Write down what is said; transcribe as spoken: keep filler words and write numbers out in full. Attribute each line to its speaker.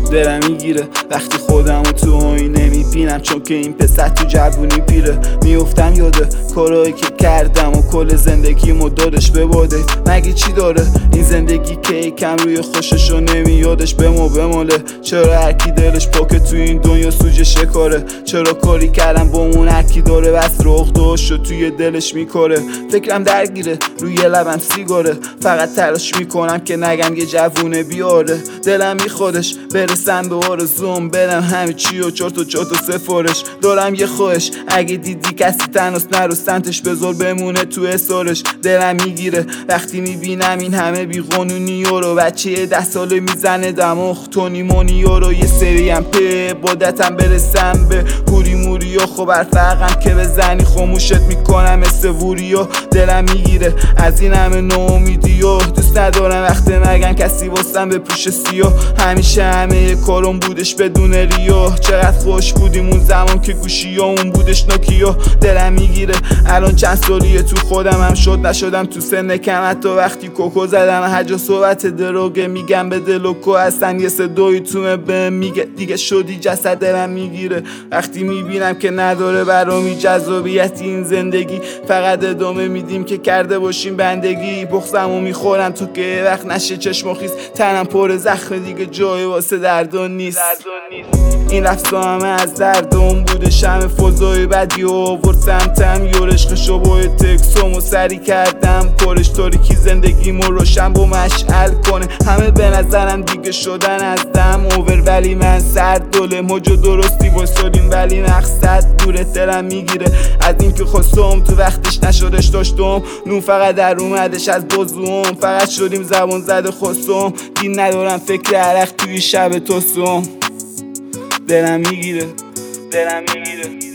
Speaker 1: دلم میگیره وقتی خودمو تو آینه میبینم، چون که این پسر تو جوونی پیره. میفتم یاده کارایی که کردم و کل زندگیمو دادش به باده. مگه چی داره این زندگی که یکم روی خوششو نمیادش بمو بماله؟ چرا هرکی دلش پاکه تو این دنیا سوژه شکاره؟ چرا کاری کردم با اون هرکی داره بس رخ داشت توی دلش میکاره؟ فکرم درگیره روی لبم سیگاره، فقط تلاش میکنم که نگم یه جوونه بیاره. دلم میخوادش برسم به آرزوم، برم همه چی و چرت و چرت و سفارش. دارم یه خواهش اگه دیدی کسی تنهاست نرو سمتش، بذار بمونه تو احسارش. دلم میگیره وقتی میبینم این همه بیقانونی رو، بچه ده ساله میزنه دماغ تونی مونی رو. یه سریم په بادتم برسم به پوری موری و خب برفقم که بزنی خاموشت میکنم مثل ووری و. دلم میگیره از این همه ناامیدی و دوست ندارم وقتی نگن کسی واسم به پوش سیاه. همیشه همه کارم بودش بدون ریو، چقدر خوش بودیم اون زمان که گوشی ها اون بودش نوکیا. دلم میگیره الان چند سالیه تو خودم هم شد نشدم تو سن کم، حتی وقتی کوکو زدم هر جا صحبت دروگه میگم به دلوکو هستن یه صدایی تو به میگه دیگه شدی جسد. دلم میگیره وقتی میبینم که نداره برامی جذابیت این زندگی، فقط ادامه میدیم که کرده باشیم بندگی. بغضمو میخورم تو که وقت نشه چشم خیس، تنم پر زخم دیگه جای واسه دردان نیست. این رفت همه از دردم بوده شم فضای بدی و آورد سمتم، یورشقشو با تکسومو سری کردم پرش تاریکی زندگیمو روشن با مشعل کنه. همه به نظرم دیگه شدن از دم اوور، ولی من سرد دله موجو درستی واسادیم ولی مقصد دوره. دلم میگیره از این که خواستم تو وقتش نشدش داشتم، نون فقط در اومدش از بازوم، فقط شدیم زبان زده خواستم. دین ندارم فکر عرق توی شب توستم. دلم میگیره دلم میگیره